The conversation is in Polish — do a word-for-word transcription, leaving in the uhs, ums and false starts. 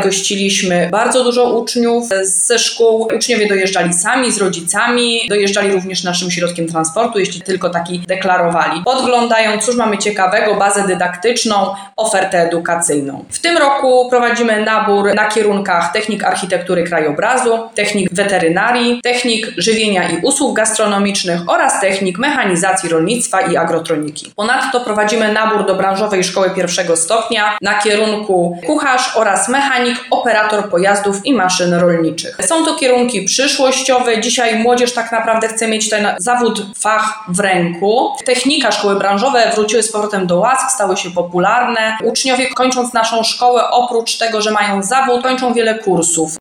gościliśmy bardzo dużo uczniów ze szkół. Uczniowie dojeżdżali sami, z rodzicami, dojeżdżali również naszym środkiem transportu, jeśli tylko taki deklarowali. Podglądają, cóż mamy ciekawego, bazę dydaktyczną, ofertę edukacyjną. W tym roku prowadzimy nabór na kierunkach technik architektury krajobrazu, technik weterynarii, technik żywienia i usług gastronomicznych oraz technik mechanizacji rolnictwa i agrotroniki. Ponadto prowadzimy nabór do branżowej szkoły pierwszego stopnia na kierunku kucharz oraz mechanik, operator pojazdów i maszyn rolniczych. Są to kierunki przyszłościowe. Dzisiaj młodzież tak naprawdę chce mieć ten zawód, fach w ręku. Technika, szkoły branżowe wróciły z powrotem do łask, stały się popularne. Uczniowie, kończąc naszą szkołę, oprócz tego, że mają zawód, kończą wiele kursów.